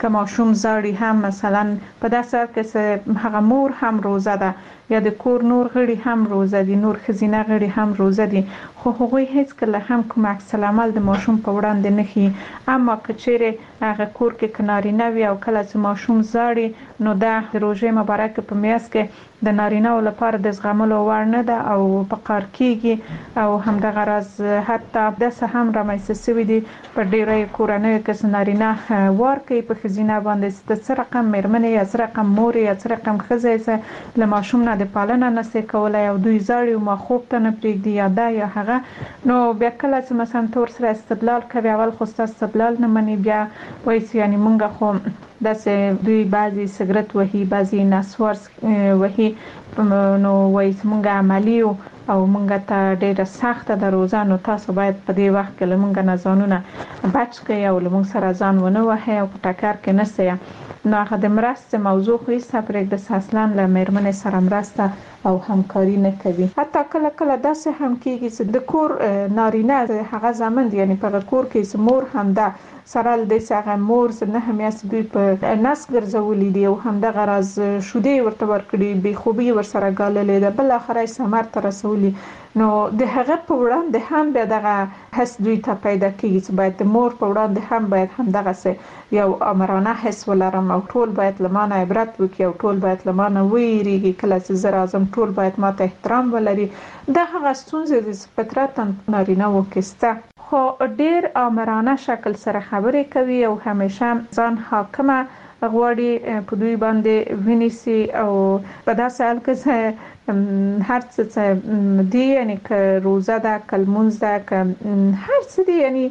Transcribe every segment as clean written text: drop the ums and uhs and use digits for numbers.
که ماشوم زاړي هم مثلا په داسې حال کې هغه مور هم روزه ده یا د کور نور غړي هم روزه دي، نور ښځینه غړي هم روزه دي، خو هغوی هیڅ کله هم کوم عکس العمل د ماشوم په وړاندې نه ښيي. اما که چیرې هغه کور کې نارینه وي او کله چې ماشوم زاړي نو دا د روژې مبارکه په میاشت کې د نارینه لپاره د زغملو وړ نه ده او په قهر کېږي. او همدغه راز حتی داسې هم رامنځته شوي دي په ډېری کورنیو کې چې نارینه وار کوي په ښځینه باندې چې څه رقم مېرمنې یا څه رقم مور یا څه رقم ښځه یې له ماشوم نه د پالنه نشي کولی او دوی زاړي او ما خوب ته نه پرېږدي یا دا یا هغه، نو بیا کله چې مثلا تور سره استدلال کوي اول خو ستا استدلال نه مني، بیا وایي چې یعنې مونږ خو داسې دوی بعضې سګرټ وهي بعضې نسوار وهي نو وایي چې مونږ عملي یو او مونږ ته ډېره سخته ده روزه، نو تاسو باید په دې وخت کې له مونږ نه ځانونه بچ کړئ او له مونږ سره ځان ونه وهئ او په ټکر کې نه سئ. نو هغه د مرستې موضوع خو هیڅ پرېږده چې اصلا له مېرمنې سره مرسته او همکاري نه کوي. حتی کله کله داسې هم کېږي چې د کور نارینه هغه زامن دي، یعنې په کور کې چې مور هم ده سره له دې چې هغه مور نه میاشتې دوی په نس ګرځولي دي او همدغه راز شیدې ورته ورکړي، بې خوبي ورسره ګاللې ده، بالاخره یې ثمر ته رسولي، نو د هغه په وړاندې هم بیا دغه حس دوی ته پیدا کېږي چې باید د مور په وړاندې هم باید همدغسې یو آمرانه حس ولرم او ټول باید له ما نه عبرت وکړي او ټول باید له ما نه ویریږي، کله چې زه راځم ټول باید ما ته احترام ولري. دا هغه ستونزې دي چې فطرتاً نارینه‌وو کې شته، خو ډېر آمرانه شکل سره خبرې کوي او همیشه ځان حاکمه غواړي په دوی باندې ونیسي او په داسې حال کې هر څه دی، یعنی که روزه ده که لمونځ ده که هر څه دی، یعنی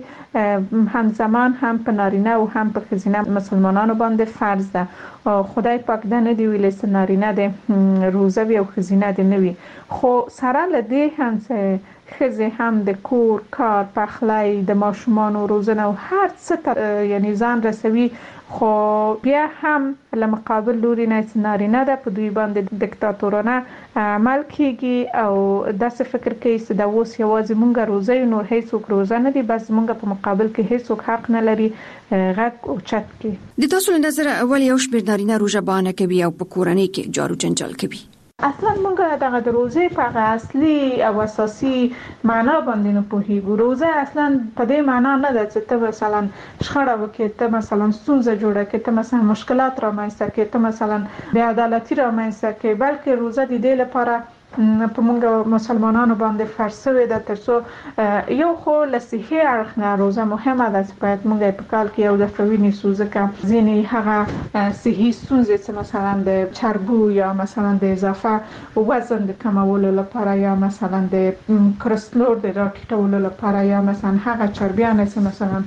همزمان هم په نارینه او هم په ښځینه مسلمانانو باندې فرض ده. خدای پاک دا نه دی ویلی چې نارینه دی روزه وي او ښځینه دی نه وي، خو سره له دې هم چې ښځې هم د کور کار پخلی د ماشومانو روزنه او هر څه ته یعنی ځان رسوي، خو بیا هم له مقابل لوري نه چې نارینه ده په دوی باندې دیکتاتورانه عمل کېږي او داسې فکر کوي چې دا اوس یوازې مونږ روزه یو، نور هیڅوک روزه نه دي، بس مونږ په مقابل کې هیڅوک حق نه لري غږ اوچت کړي. د تاسو له نظره اول یو شمېر نارینه روژه بهانه کوي او په کورنۍ کې جارو جنجال کوي. اصلا مونږ دغه د روزې په هغه اصلي او اساسي معنا باندې نه پوهیږو. روزه اصلا په دې معنا نه ده چې ته مثلا شخړه وکړې، ته مثلا ستونزه جوړه کړې، ته مثلا مشکلات رامنځته کړې، ته مثلا بې عدالتي رامنځته کړې، بلکې روزه د دې لپاره په مونږ مسلمانانو باندې فرض شوې ده ترڅو یو خو له صحي اړخ نه روزه مهمه ده چې باید مونږ په کال کې یو دفعه ونیسو، ځکه ځینې هغه صحي ستونزې چې مثلا د چربو یا مثلا د اضافه وزن د کمولو لپاره یا مثلا د کلسترول د راټیټولو لپاره یا مثلا هغه چربیان چې مثلا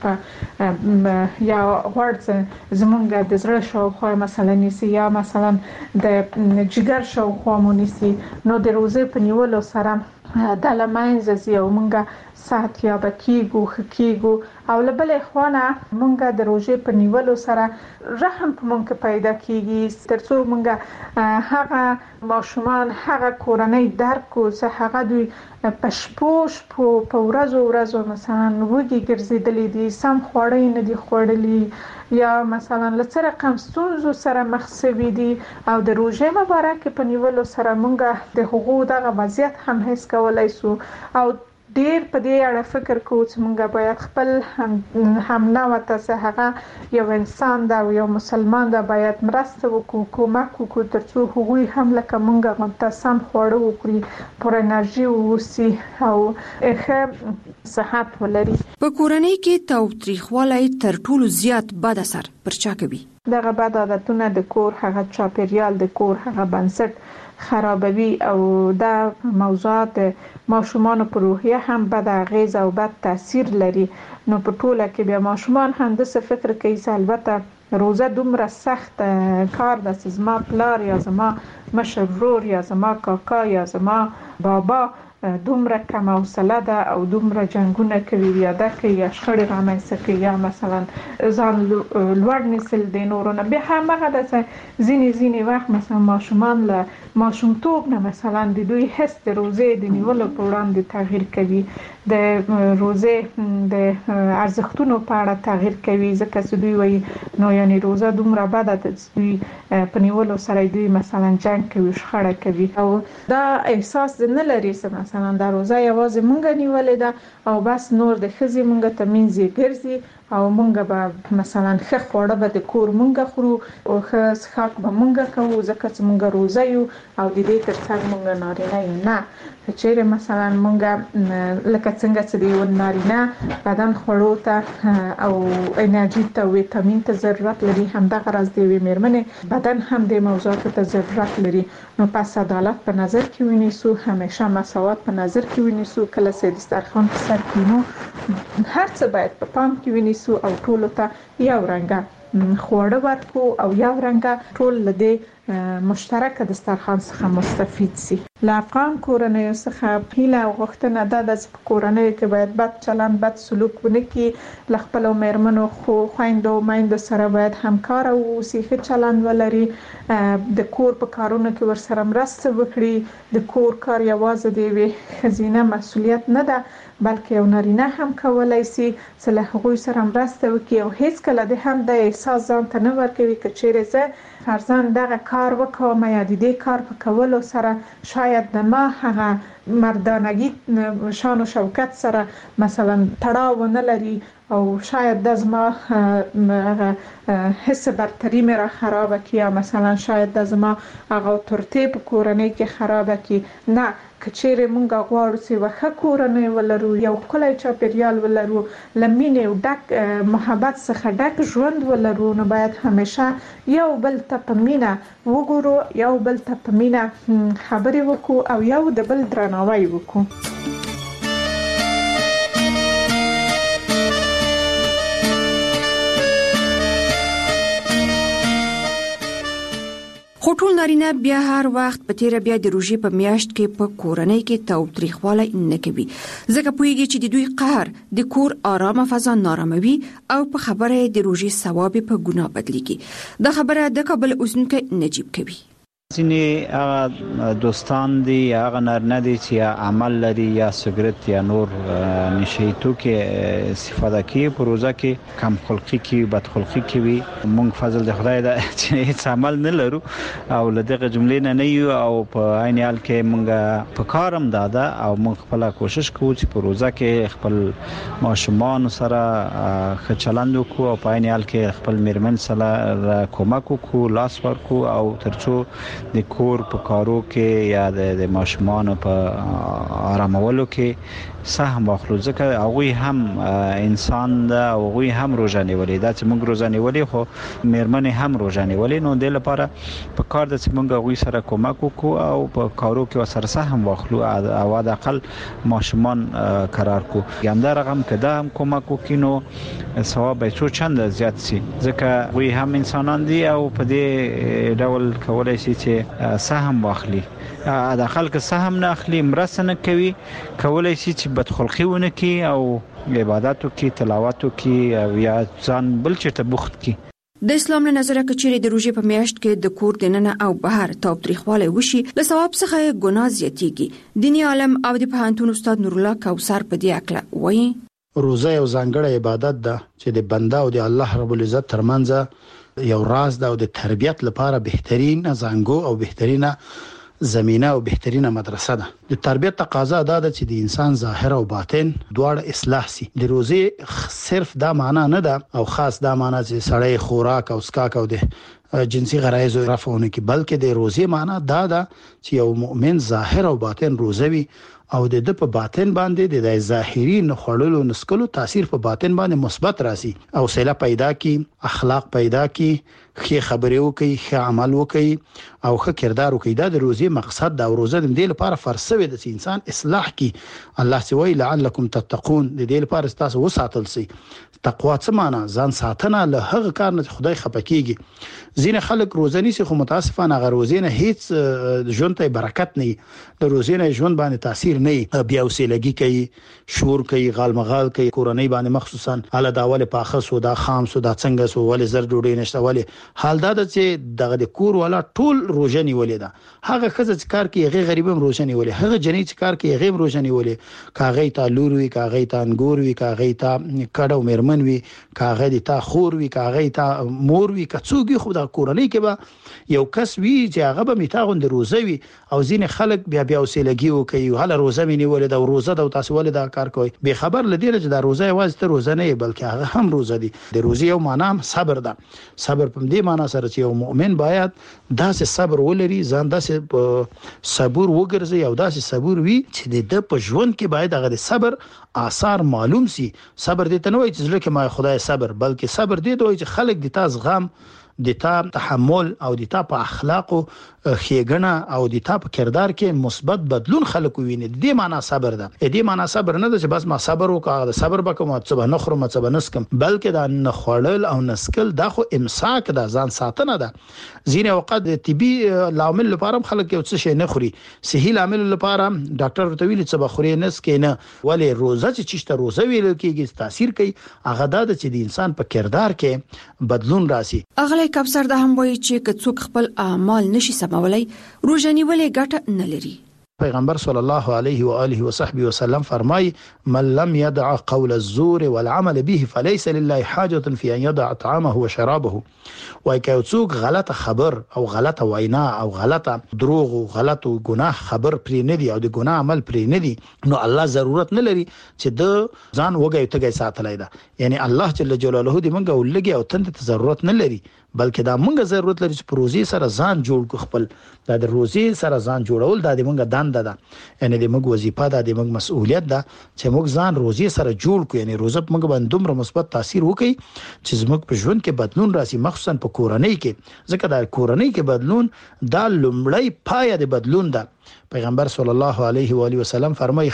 په یا غوړ زمونږ د زړه شاوخوا مثلا نیسي یا مثلا د جګر شاوخوا مو نیسي، نو د روزه په نیولو سره د لمنځه زی او مونږه صحت یاب کیږو خکیږو او له بلې خوانه مونږه د روزه په نیولو سره رحم په مونږ پیدا کیږي ترڅو مونږه هغه ماشومان هغه کورنۍ درکو چې هغه دوی پشپوش په ورځو مثلا وګي ګرځیدلې دي، سم خوړې نه دي خوړلې یا مثلا لڅ رقم ستونزو سره مخ شوي دي، او د روزه مبارک په نیولو سره مونږه د حقوق دغه وضعیت هم حس کولای سو او ډیر په دې اړه فکر کوو چې مونږ باید خپل هم نو ته هغه یو انسان دا او یو مسلمان دا باید مرسته وکړو، کومک وکړو ترڅو هغوی هم لکه مونږ منتظم خواړه وکړي، پر انرژي ووسي او ښه صحت ولري. په کورنۍ کې تاوتریخوالی تر ټولو زیات بد اثر پر چا کوي؟ دغه بد عادتونه د کور هغه چاپیریال د کور هغه بنسټ خرابوي او دا موضوعات ماشومان په روحیه هم بد اغیز او بد تاثیر لري. نو په ټوله کې بیا ماشومان هم د څه فکر کوي چې البته روزه دومره سخت کار ده چې زما پلار یا زما مشر ورور یا زما کاکا یا زما بابا دومره کم حوصله ده او دومره جنگونه کوي یا ده کوي یا شخړې رامنځته کوي یا مثلا ځان لوړ نیسل د نورو نه. بیا همغه ده چې ځینې وخت مثلا ماشومان له ماشومتوب نه مثلا د دوی حس د روزې د نیولو په وړاندې تغییر کوي، د روزه د ارزښتونو په اړه تغیر کوي ځکه چې دوی وایي نو یعنی روزه دومره بده ده چې دوی په نیولو سره دوی مثلا جنگ کوي شخړه کوي او دا احساس نه لري چې مثلا دا روزه یوازې مونږ نیولې ده او بس نور د خزي مونږ ته منځي ګرځي او مونږ به مثلا ښه خوړه به د کور مونږ خورو او ښه څښاک به مونږ کوو ځکه چې مونږ روزه یو او د دې ترڅنګ مونږ نارینه یو نه چې مثلا مونږ لکه څنګه چې د نارینه بدن خوړو ته او انرژي ته ویټامین ته ضرورت لري همدغه راز د میرمنې بدن هم د موضوعاتو ته ضرورت لري نو پس عدالت په نظر کې ونیسو همیشه مساوات په نظر کې ونیسو کله چې دسترخوان په سر کینو هر څه باید په پام کې ونیسو او ټول ته یو رنګه خوړه ورکو او یو رنګه ټول لدې مشترک دسترخوان څخه مستفید سي لا افغان کورنۍ څخه هیله او غوښتنه ده چې کورنۍ کې باید بد چلند بد سلوک ونه کړي ل خپل میرمنو خو خويندو مایند سره باید همکار او سیخه چلند ولري د کور په کارونو کې ورسره مرسته وکړي د کور کار یوازې د خزینه مسؤلیت نه ده بلکې یو نارینه هم کولای شي چې له هغوی سره مرسته وکړي او هیڅ کله د هم د احساس ځان ته نه ورکوي چې چیرې زه فرضاً دغه کار وکوم یا د دې کار په کولو سره شاید د ما هغه مردانگی شان و شوکت سره مثلا تړاو نه لري او شاید د زما حس برتری مې را خراب کی یا مثلا شاید د زما هغه ترتیب په کورنۍ کې خراب کی نه کچېره مونږ غواړو چې وخه کورنۍ ولرو یو کله چاپیریال ولرو لمینه او ډک محبت څخه ډک ژوند ولرو نو باید همیشه یو بل ته پمینه وګورو یو بل ته پمینه خبرې وکړو او یو د بل درناوی وکړو خو ټول نارینه بیا هر وخت په تیر بیا د روژې په میاشت کې په کورنۍ کې تاوتریخوالی نه کوي ځکه پوهیږي چې د دوی قهر د کور آرامه فضا ناراموي او په خبره د روژې ثواب په ګناه بدلیږي دا خبره د کابل اوسنکي نجیب کوي ځینې دوستان دي هغه نارینه دي چې عمل لري یا سګرټ یا نور نشي توکي استفاده کوي په روزه کې کم خلقي کې بد خلقي کې وي مونږ فضل د خدای د چې هیڅ عمل نه لرو او لدغه جملې نه یو او په عین حال کې مونږ په کارم داده او مونږ خپل کوشش کوو چې په روزه کې خپل ماشومان سره ښه چلند وکړو او په عین حال کې خپل میرمن سره کومک وکړو لاس ورکړو او ترڅو د کور په کارو کې یا د ماشومان په آرامولو کې سهم واخلو ځکه هغه هم انسان ده او هغه هم روزه نیولې ده چې موږ روزه نیولې خو میرمن هم روزه نیولې نو د لپاره په کار د چې موږ هغه سره کومک وکړو او په کارو کې سره سهم واخلو او د اقل ماشومان قرار کو ګمدا رقم کده هم کومک وکینو ثواب به څو چند زیات سي ځکه وی هم انسانان دي او په دې ډول کولای شي چې سهم واخلي د خلک سهم نه اخلي مرسته نه کوي کولای شي چې بدخلقي ونه کوي او عبادتو کې تلاوتو کې او یا ځان بل چیرته بوخت کوي د اسلام له نظره کچېره د روژې په میاشت کې د کور دننه او بهر تاوتریخوالی وشي له ثواب څخه ګناه زیاتېږي دیني عالم او د پوهنتون استاد نور الله کوثر په دې اړه وایي روزه یو ځانګړی عبادت ده چې د بنده او د الله رب العزت ترمنځ یو راز ده او د تربيت لپاره بهترین زنګو او بهترینه زمينه او بهترینه مدرسه ده د تربيت تقاضا ده چې د انسان ظاهر او باطن دواړه اصلاح سي د روزه صرف دا معنا نه ده او خاص دا معنا چې سړی خوراک او اسکاک او د جنسي غرایز رفعونه کې بلکې د روزه معنا دا ده چې یو مؤمن ظاهر او باطن روزوي او د په باطن باندې د ظاهري نخړلو نسکلو تاثیر په باطن باندې مثبت راسي او سله پیدا کی اخلاق پیدا کی ښه خبرې وکي ښه عمل وکي او ښه کردار وکي دا د روزي مقصد دا روزه د دې لپاره فرض د انسان اصلاح کی الله سوي لعلکم تتقون د دې لپاره تاسو وساتل سي تقوا څه معنا ځان ساتنه له هغه کار نه خدای خپکیږي ځینې خلک روزنی سي خو متاسفانه غروزینه هیڅ ژوند ته برکت نه د روزینه ژوند باندې تاثیر تاثیر نه بیا وسیلګي کوي شور کوي غالمغال کوي کورنۍ باندې مخصوصا اله داول پاخه سو دا خام سو دا څنګه سو ول زر ډوډۍ نشته ول حال دا چې دغه د کور ولا ټول روزنی ولې دا هغه خزه چې کار کوي هغه غریبم روزنی ولې هغه جنې چې کار کوي هغه روزنی ولې کاغې تا لور وی کاغې تا انګور وی کاغې تا کډو مرمن وی کاغې تا خور وی کاغې تا مور وی کڅوګي خو د کورنۍ کې به یو کس وی چې هغه به میتاغون د روزوي او ځین خلک بیا وسیلګي کوي هله روزه مې نیولې دا روزه د تاسو ولې دا کار کوي به خبر لدی چې دا روزه یوازې ته روزه نه بلکې هغه هم روزه دي د روزي یو معنی صبر ده صبر په دې معنی سره چې یو مؤمن باید داسې صبر ولري ځان داسې صبر وګرځي او داسې صبر وي چې د په ژوند کې باید هغه صبر آثار معلوم سي صبر دې ته نه وایي چې ځکه ما خدای صبر بلکې صبر دې ته وایي چې خلک د تاسو غم د تا تحمل او د تا په اخلاقو خېګنه او د تا په کردار کې مثبت بدلون خلک ویني د دې معنی صبر ده دې معنی صبر نه ده چې بس ما صبر وکړم د صبر بکم او څه نه خورم څه نه سکم بلکې دا نه خړل او نسکل دا خو امساک ده ځان ساتنه ده ځینې وخت د طبي لامل لپاره خلک یو څه شي نه خوري صحي لامل لپاره ډاکټر ورته ویلي چې بخوري نس کې نه ولې روزه چې روزه ویل کېږي تاثیر کوي هغه دا چې د انسان په کردار کې بدلون راسي اغلی کبسر د هم وایي چې کڅوک خپل اعمال نشي سمولای روزنی ولې ګټه نه لري پیغمبر صلی الله علیه و آله و صحبه وسلم فرمای من لم يدع قول الزور والعمل به فليس لله حاجه في ان يدع طعامه وشرابه وای که څوک غلطه خبر او غلطه وینا او غلطه دروغ او غلط ګناه خبر پرې نه دی او د ګناه عمل پرې نه دی نو الله ضرورت نه لري چې د ځان وګي تګي ساتلای دا یعنی الله جل جلاله دې منګه ولګي او تند ته ضرورت نه لري بلکې دا مونږه ضرورت لري چې پروژې سره ځان جوړ کو خپل دا د روزي سره ځان جوړول دا د مونږه دنده ده یعنی د مونږ وظیفه ده د مونږ مسؤلیت ده چې مونږ ځان روزي سره جوړ کو یعنی روزه مونږ باندې دومره مثبت تاثیر وکړي چې زموږ په ژوند کې بدلون راسي مخصوصا په کورنۍ کې ځکه دا کورنۍ کې بدلون دا لومړی پایه د بدلون ده پیغمبر صلی الله علیه و آله وسلم فرمای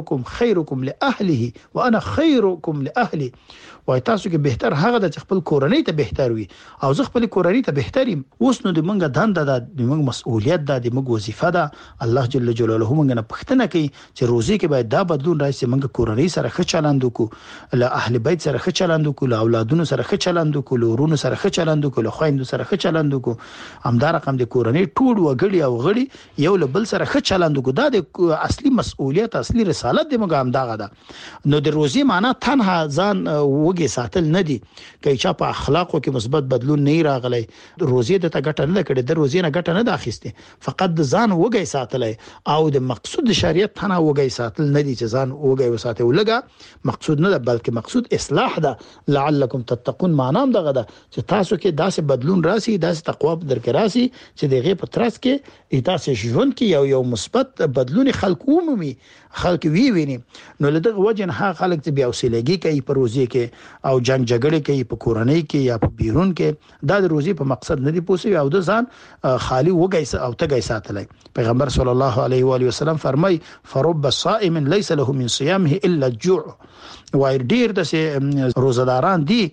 خیرکم لاهله وانا خیرکم لاهلی وای تاسو کې بهتر هغه د خپل کورنۍ ته بهتر وي او زه خپل کورنۍ ته بهتریم اوس نو د منګه دنده ده د منګه مسؤلیت ده د منګه وظیفه ده الله جل جلاله منګه نه پښتنه کوي چې روزي کې باید دا بدلون راشي منګه کورنۍ سره ښه چلند وکړو له اهل بیت سره ښه چلند وکړو له اولادونو سره ښه چلند وکړو له ورونو سره ښه چلند وکړو له خويندو سره ښه چلند وکړو همدار رقم د کورنۍ ټول وګړي او غړي یو له بل سره ښه چلند وکړو دا د اصلي مسؤلیت اصلي رسالت د منګه همداغه ده نو د روزي معنی تنها ځان وګي ساتل نه دي کای چا په اخلاقو کې مثبت بدلون نه راغلی روزي د ته ګټه نه کړي د روزي نه ګټه نه اخیسته فقط د ځان وګي ساتلای او د مقصود شریعت تنها وګي ساتل نه دي چې ځان وګي وساته ولګه مقصود نه بلکې مقصود اصلاح ده لعلکم تتقون معنی هم دغه ده چې تاسو کې داسې بدلون راسي داسې تقوا درک راسي چې دغه په ترڅ کې تاسو ژوند کې یو مثبت بدلون خلق عمومي خلک ویني نو لدغه وجه نه خلک چې بیا وسیلګي کوي په روزي کې او جنگ جګړه کوي په کورنۍ کې یا په بیرون کې دا د روزي په مقصد نه دی پوسي او د ځان خالی وګي او تګي ساتلای پیغمبر صلی الله علیه و آله وسلم فرمای فرب الصائم ليس له من صيامه الا الجوع وای ډیر د روزداران دي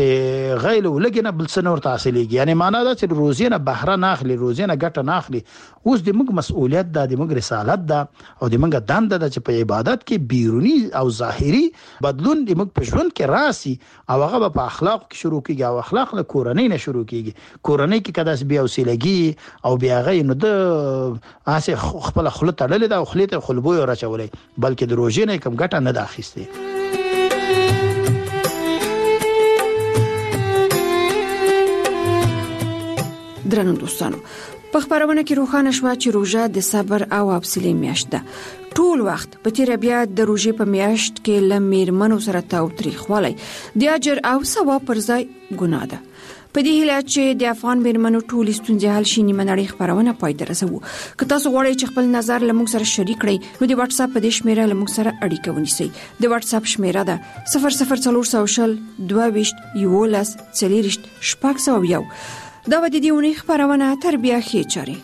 چې غیله ولګنه بل سنور تحصیلېږي یعنی معنا دا چې روزي نه بهره نه اخلي روزي نه ګټه نه اخلي اوس د موږ مسؤلیت ده د موږ رسالت ده او د موږ دنده ده چې په عبادت کې بیرونی او ظاهري بدلون د موږ په ژوند کې راسي او هغه په اخلاق کې شروع کیږي او اخلاق له کورنۍ نه شروع کیږي کورنۍ کې کداس بیا وسیلګي او بیا غي نو د اسه خپل خلط تړلې ده او خلیته خلبوي راچولې بلکې د روزي نه کم ګټه نه اخیسته درنو دوستانو په خبرونه کې روښانه شو چې روزه د صبر او حوصلې میاشت ده ټول وخت په تیر بیا د روزې په میاشت کې لمرمنو سره تاوتریخوالی د اجر او ثواب پر ځای ګناه ده په دې هیله چې د افغان میرمنو ټول ستونزې حل شي نیمه نړۍ خبرونه پای ته رسوو که تاسو غواړئ چې خپل نظر له موږ سره شریک کړئ نو د واتس اپ په دې شمیره له موږ سره اړیکه ونیسئ د واتس اپ شمیره ده 00400 22 11 40 شپږ دا و د دیونی خبرونه تربیه خې چاري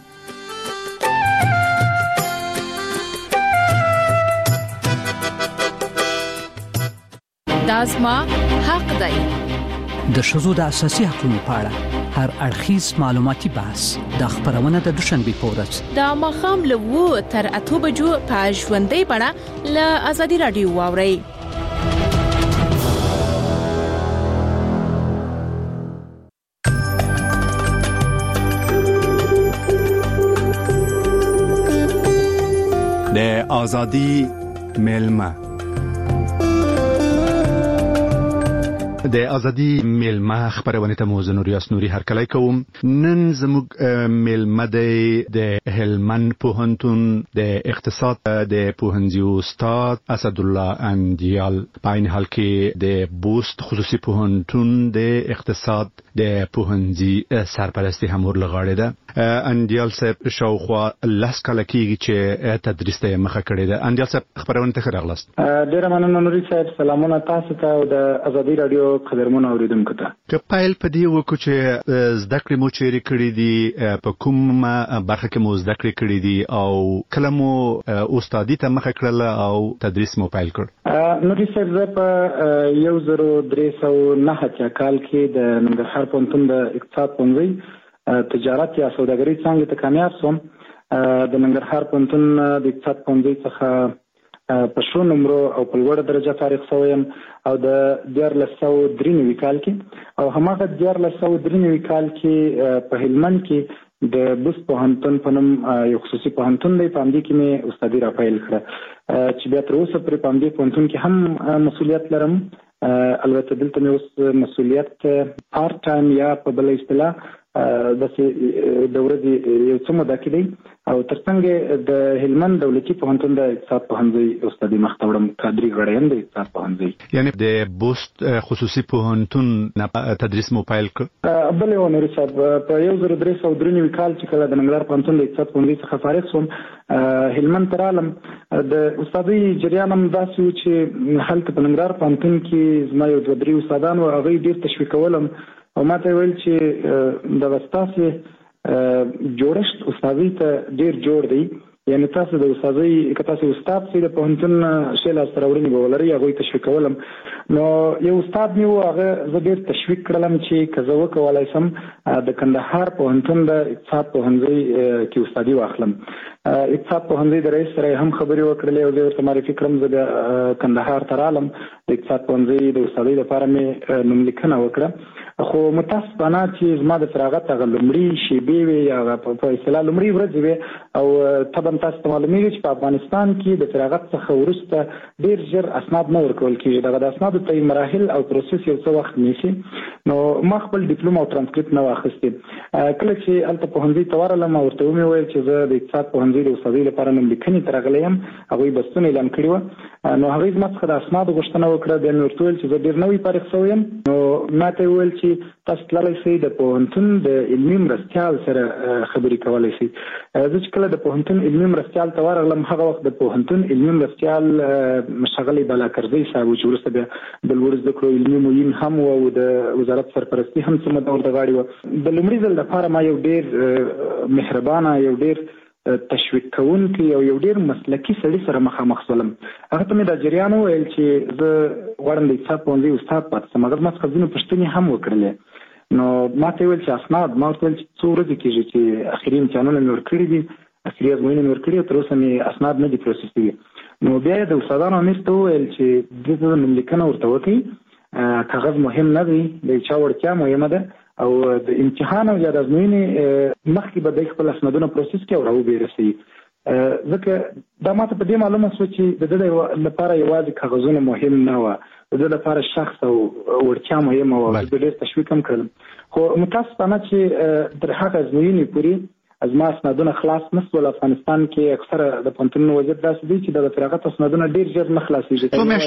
دا زما حق دی د ښځو د اساسي حقوقو په اړه هر اړخیز معلوماتي بحث د خبرونه د دوشنبه پورز د مخام له 2 تر 8 بجو په ژوندۍ بڼه له ازادي رادیو واوري. د ازادي ملما د ازادي ملما خبرونه ته مو زنور یاسنوري هر کله کوم. نن زموږ ملما د هلمند پوهنتون د اقتصاد د پوهنځي استاد اسد الله اندیال په عین حال کې د بوست خصوصي پوهنتون د اقتصاد د پوهنځي سرپرستی هم ورلغاړي ده. اندیال صاحب شاوخوا لاس کله کېږي چې تدریس ته مخه کړی ده. اندیال صاحب خبرونه ته راغلاست. ډیر مننه نوري صاحب. سلامونه تاسو ته او د ازادي رادیو قدرمن اوریدونکو ته. که پایل په دی وکړو چې زده کړې مو چیرې کړې دي، په کوم برخه کې مو زده کړې کړې دي او کله مو استادي ته مخه کړل او تدریس مو پیل کړ؟ نوري صاحب زه په 1309 کال کې د ننګرهار پوهنتون د اقتصاد پوهنځي تجارت یا سوداګرۍ څانګې ته کامیاب شوم. د ننګرهار پوهنتون د اقتصاد پوهنځي څخه په شو نمبر او په لوړه درجه فارغ شوم او د 1493 کال کې او هماغه 1493 کال کې په هلمند کې د بوست پوهنتون په نوم یو خصوصي پوهنتون دی. په همدې کې مې استادي را پیل کړه چې بیا تر اوسه پرې په همدې پوهنتون کې هم مسؤلیت لرم. البته دلته مې اوس مسؤلیت پارت ټایم یا په بل اصطلاح د ورځې یو څه موده کې دی او ترڅنګ د هلمند دولتي پوهنتون د اقتصاد پوهنځي استادي مخته وړم. کادري غړیم د اقتصاد پوهنځي. یعنی د بوست خصوصي پوهنتون تدریس مو پیل کړ؟ بله ونوري صاحب په 1393 کال چې کله د ننګرهار پوهنتون د اقتصاد پوهنځي څخه فارغ شوم هلمند ته رالم. د استادي جریان هم داسې و چې هلته په ننګرهار پوهنتون کې زما یو 2-3 استادان و، هغوی ډېر تشویقولم او ما ته ویل چې د ستاسو جوړښت استادي ته ډیر جوړ دی. یعنی تاسو د استادي که تاسو استاد سي د پوهنتون شیل استراورنی به ولري هغه تشویق کولم. نو یو استاد نیو هغه زه ډیر تشویق کړلم چې کزه وکولای سم د کندهار پوهنتون د اقتصاد پوهنځي کې استادي واخلم. اقتصاد پوهنځي د رئیس سره هم خبرې وکړلې او زه ورته معرفي کړم زه د کندهار ته رالم. د اقتصاد پوهنځي د استادۍ لپاره مې نوملیکنه وکړه. خو متاسفانه چې زما د فراغت هغه لومړی شیبې وې یا په اصطلاح لومړی ورځې وې او طبعا تاسو ته معلومیږي چې په افغانستان کې د فراغت څخه وروسته ډېر ژر اسناد نه ورکول کېږي. دغه د اسنادو ته مراحل او پروسس یو څه وخت نیسي. نو ما خپل ډیپلوم او ترانسکریپټ نه واخیستې. کله چې هلته پوهنځي ته ورغلم او ورته ومې ویل چې زه د اقتصاد پوهنځي د استادۍ لپاره نوملیکنې ته راغلی یم، هغوی بستونه اعلان کړي وه. نو هغوی زما څخه د اسنادو غوښتنه وکړه. بیا مې ورته ویل چې زه ډېر نوی فارغ شوی یم. نو ما ته یې ویل چې تاسو تللی شئ د پوهنتون د علمي مرستیال سره خبرې کولی شئ. زه چې کله د پوهنتون علمي مرستیال ته ورغلم هغه وخت د پوهنتون علمي مرستیال ښاغلی بالاکرزی صاحب و چې وروسته بیا د لوړو زده کړو علمي معین هم و او د وزارت سرپرستي هم څه موده ورته غاړې وه. د لومړي ځل لپاره ما یو ډېر مهربانه یو ډېر تشویق کوونکی او یو ډېر مسلکي سړي سره مخامخ شولم. هغه ته مې دا جریان وویل چې زه غواړم د اقتصاد پوهنځي استاد پاتې شم. هغه زما څخه ځینې پوښتنې هم وکړلې. نو ما ته ویل چې اسناد ما ورته ویل چې څو ورځې کېږي چې اخري امتحانونه مې ورکړي دي، اخري ازموینې مې ورکړي او تر اوسه مې اسناد نه دي پروسس شوي. نو بیا یې د استادانو امیر ته وویل چې دلته نوملیکنه ورته وکړئ، کاغذ مهم نه دی، د چا وړتیا مهمه ده او د امتحان او یا د ازموینې مخکې به د خپل اسنادونه پروسس کړي او راوبېرسوي. ځکه دا ماته په دې معلومه شوه چې د ده لپاره یوازې کاغذونه مهم نه وه، د ده لپاره شخص او وړتیا مهمه وه. زه ډېر تشویق هم کړم. خو متاسفانه چې تر هغه ازموینې پورې زما اسنادونه خلاص نه شول. افغانستان کې اکثره د پوهنتونونو وضعیت داسې دی چې د فراغت اسنادونه ډېر ژر نه خلاصېږي.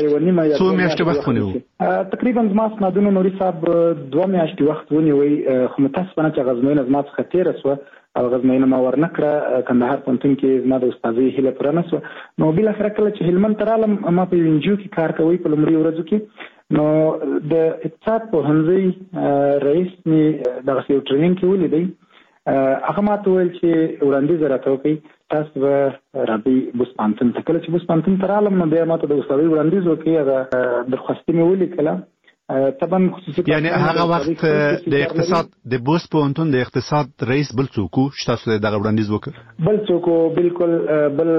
څو میاشتې وخت ونیو؟ تقریبا زما اسنادونه نوري صاحب 2 میاشتې وخت ونیوی. خو متاسفانه چې هغه ازموینه زما څخه تېره شوه او هغه ازموینه ما ورنه کړه. کندهار پوهنتون کې زما د استادۍ هیله پوره نه شوه. نو بالاخره کله چې هلمند ته رالم ما په یو انجیو کې کار کوی په لومړي ورځو کې. نو د اقتصاد پوهنځي رئیس مې دغسې یو ټریننګ کې ولیدی. هغه ما ته ویل چې وړاندیز راته وکړئ تاسو به راځئ بوست پوهنتون ته. کله چې بوست پوهنتون ته رالم نو بیا ما ته د استادۍ وړاندیز وکړي. هغه درخواستي مې ولیکله طبعا خصوصي یعنی هغه وخت د اقتصاد د بوس پوهنتون د اقتصاد رئیس بل څوک شتاسو دغه وړاندیز وکړ بل څوک بالکل بل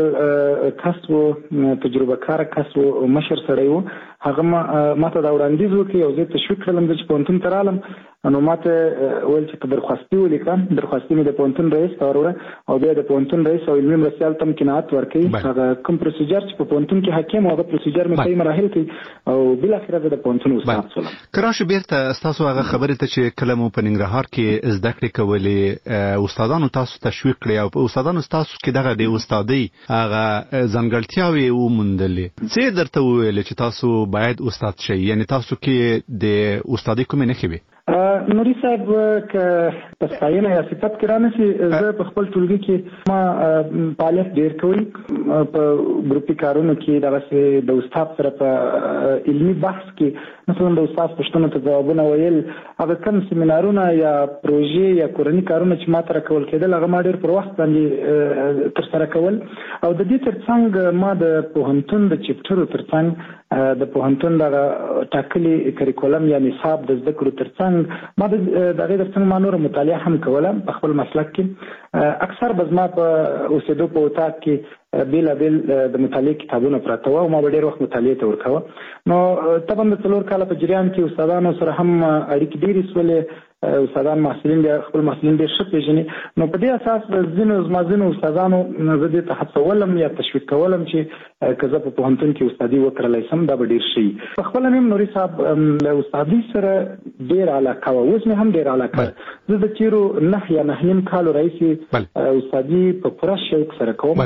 کس وو تجربه کار کس وو مشر سړی وو هغه ماته دا وړاندیز وکړ او زه تشویق کړم چې پوهنتون ته رالم نو ماته ول چې درخواستي ولیکم درخواستي مې د پوهنتون رئیس ته ورکړه او بیا د پوهنتون رئیس او علمي مرستیال ته قناعت ورکړي هغه کوم پروسیجر چې په پوهنتون کې حاکم هغه پروسیجر مې صحیح مراحل کې او بل اخر د پوهنتون استاد شوم کراشه بیرته تاسو هغه خبره ته چې کله مو په ننګرهار کې زده کړې کولې استادانو تاسو تشویق کړی او استادانو تاسو کې دغه د استادۍ هغه ځانګړتیاوې وموندلې څه درته ویل چې تاسو باید استاد شئ یعنی تاسو کې د استادۍ کومې نښې وي نوري صاحب که تاسو یا صفات کرانه چې زه په خپل ټولګي کې ما فعالیت ډیر کوي په ګروپي کارونو کې دغه د استاد سره په علمي بحث کې مثلا د استاد پښتنو ته ځوابونه ویل هغه کوم سیمینارونه یا پروژې یا کورني کارونه چې ما تر کول کېدل هغه ما ډیر پر وخت باندې تر سره کول او د دې ترڅنګ ما د پوهنتون د چپټرو ترڅنګ د پوهنتون د ټاکلي کریکولم یا نصاب د زده کړو ترڅنګ ما د دغه ترڅنګ ما نور مطالعه هم کوله په خپل مسلک کې اکثر بزما په اوسېدو په اتاق کې بیل د مطالعه کتابونه پراته و او ما ډېر وخت مطالعه ته ورکاوه نو طبعا د 4 کال په جریان کې استادانو سره هم اړیکې ډېرې سولې استادان محصلین بیا خپل محصلین ډېر ښه پېژني نو په دې اساس ځینو استادانو زه دې ته هڅولم یا تشویق کولم چې که زه په پوهنتون کې استادي وکړلی سم دا به ډېر ښه په خپله مې نوري صاحب له استادي سره ډېر علاقه وه اوس مې هم ډېر علاقه زه د تېرو 9 یا 9.5 کالو راهیسې استادي په پوره شوق سره کوم